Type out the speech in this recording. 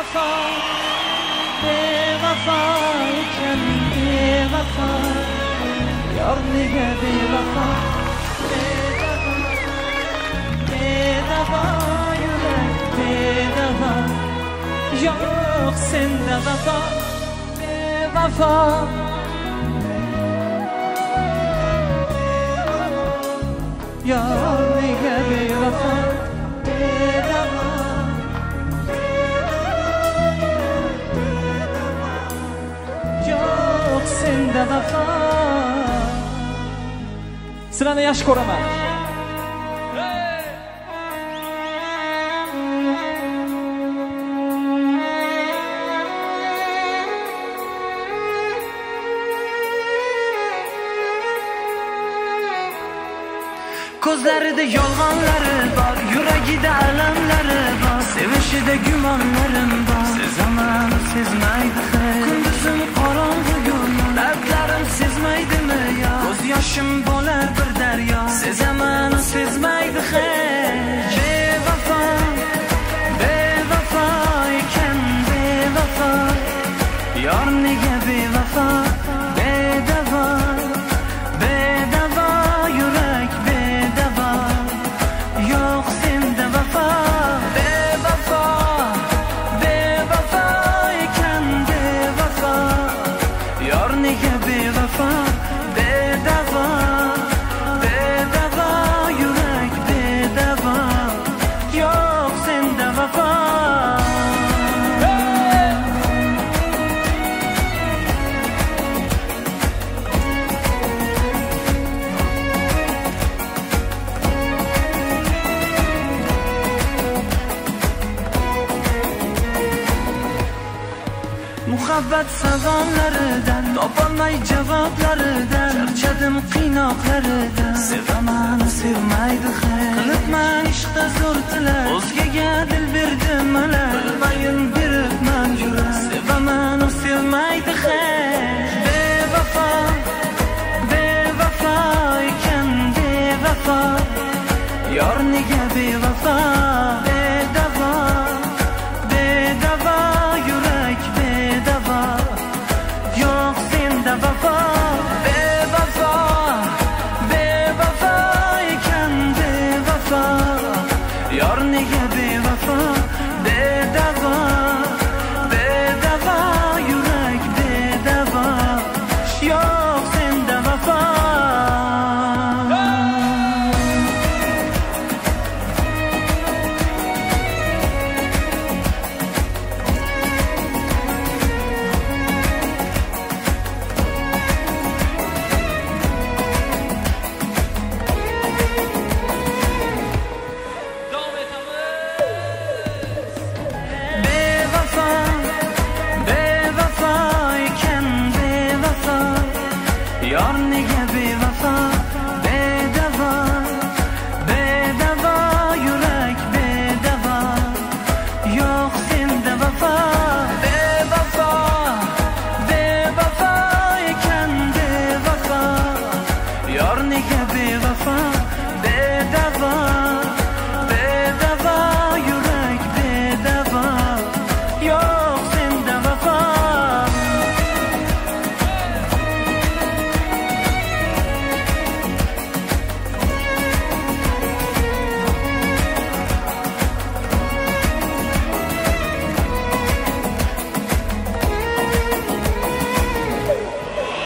bevafo, bevafo ekan bevafo, yor nega bevafo, bedavo yurak bedavo, yo'q senda vafo, bevafo. Yor nega bevafo, bedavo, yo'q senda vafo. Sizlarni yaxshi ko'raman. Ko'zlarida yolg'onlari bor, yuragida alamlari bor, sevishida gumonlarim bor. Sezaman, sezmaydi hech. Kunduzim qorong'u yo'llar, lablarim sezmaydimi yo? Ko'z yoshim bo'lar bir daryo. Sezaman, sezmaydi hech. Bevafo, bevafo ekan bevafo, yor nega bevafo, bedavo, bedavo yurak bedavo, yo'q senda vafo, bevafo, bevafo ekan bevafo, yor nega bevafo, bedavo, bedavo yurak bedavo, yo'q senda vafo. Muhabbat savonlaridan topolmay javoblaridan, charchadim qiynoqlaridan. Sevaman, sevmaydi hech. Qilibman ishqda zo'r tilak, o'zgaga dil berdim ala, bilmayin beribman yurak. Sevaman, sevmaydi hech. Bevafo, bevafo ekan bevafo, yor nega bevafo, bedavo, bedavo yurak bedavo, yo'q senda vafo, bevafo, bevafo ekan bevafo, yor nega bevafo, bedavo.